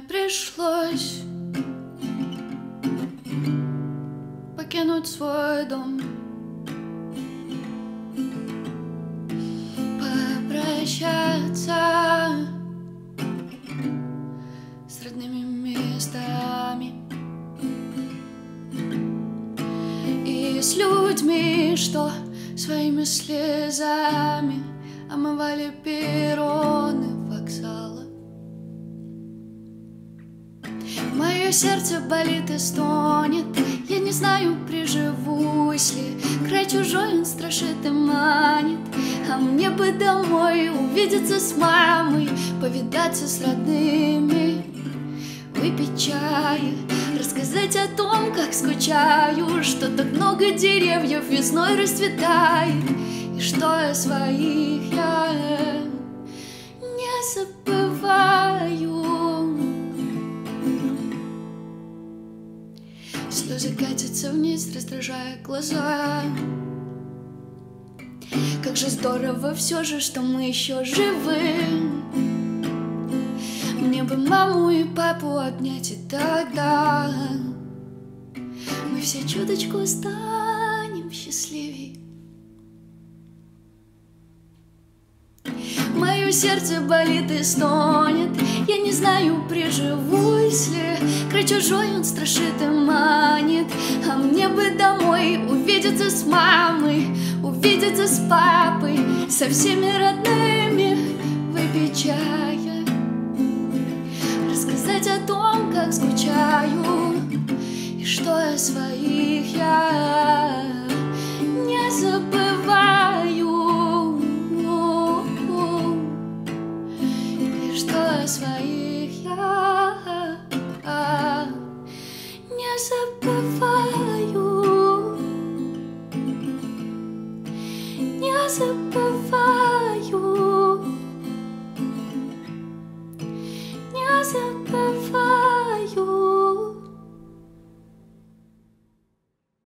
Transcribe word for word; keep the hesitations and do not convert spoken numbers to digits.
пришлось покинуть свой дом, попрощаться с родными местами и с людьми, что своими слезами омывали перроны вокзала. Мое сердце болит и стонет, я не знаю, приживусь ли. Край чужой он страшит и манит, а мне бы домой увидеться с мамой, повидаться с родными, выпить чай, рассказать о том, как скучаю, что так много деревьев весной расцветает, и что о своих я не забываю. Слезы катятся вниз, раздражая глаза. Как же здорово все же, что мы еще живы. Мне бы маму и папу обнять, и тогда мы все чуточку станем счастливей. Мое сердце болит и стонет, я не знаю, приживусь ли. Край чужой он страшит и манит, а мне бы домой увидеться с мамой, увидеться с папой, со всеми родными, выпить чая, рассказать о том, как скучаю, и что о своих я не забываю, и что о своих